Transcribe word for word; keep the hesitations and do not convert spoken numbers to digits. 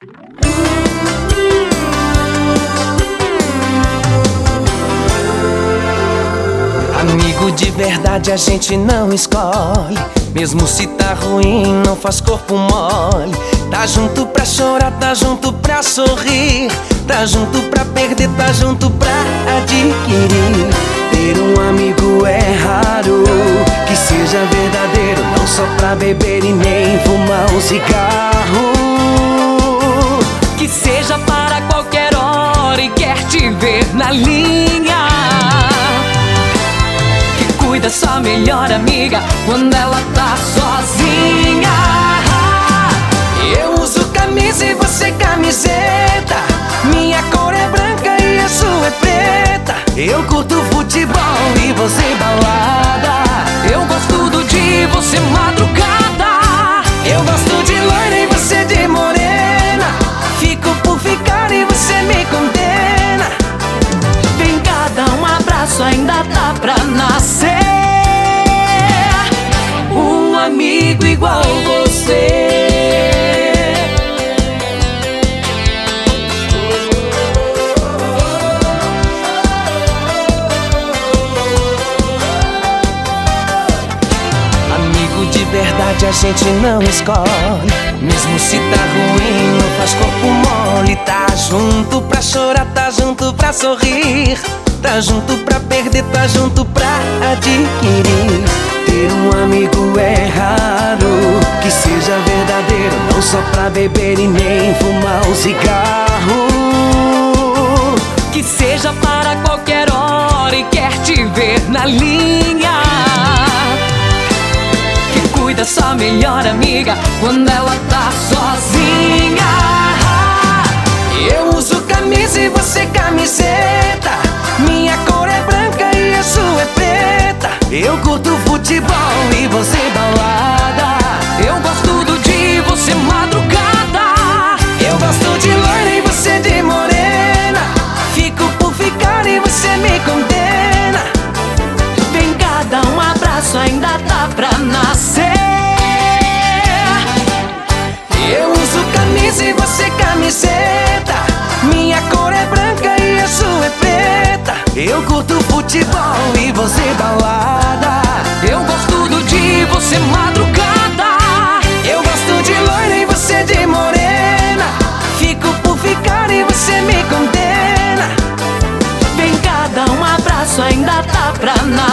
Amigo de verdade a gente não escolhe, mesmo se tá ruim não faz corpo mole. Tá junto pra chorar, tá junto pra sorrir, tá junto pra perder, tá junto pra adquirir. Ter um amigo é raro, que seja verdadeiro, não só pra beber e nem fumar um cigarro. Que seja para qualquer hora e quer te ver na linha. Que cuida sua melhor amiga quando ela tá sozinha. Eu uso camisa e você camiseta, minha cor é branca e a sua é preta. Eu curto futebol e você balada, eu gosto do dia e você madrugada. Eu gosto de loira e você de morena, fico por ficar e você me condena. Vem cá, dá um abraço, ainda dá pra nascer um amigo igual você. De verdade a gente não escolhe, mesmo se tá ruim não faz corpo mole. Tá junto pra chorar, tá junto pra sorrir, tá junto pra perder, tá junto pra adquirir. Ter um amigo é raro, que seja verdadeiro, não só pra beber e nem fumar um cigarro. Que seja para qualquer hora e quer te ver na linha. Cuida sua melhor amiga quando ela tá sozinha. Eu uso camisa e você camiseta, minha cor é branca e a sua é preta. Eu curto futebol e você balada, eu gosto do dia e você madrugada. Eu gosto de loira e você de morena, fico por ficar e você me condena. Vem cá, dá um abraço, ainda dá pra nascer. E você camiseta, minha cor é branca e a sua é preta. Eu curto futebol e você balada, eu gosto do dia e você madrugada. Eu gosto de loira e você de morena, fico por ficar e você me condena. Vem cá, dá um abraço, ainda dá pra nascer.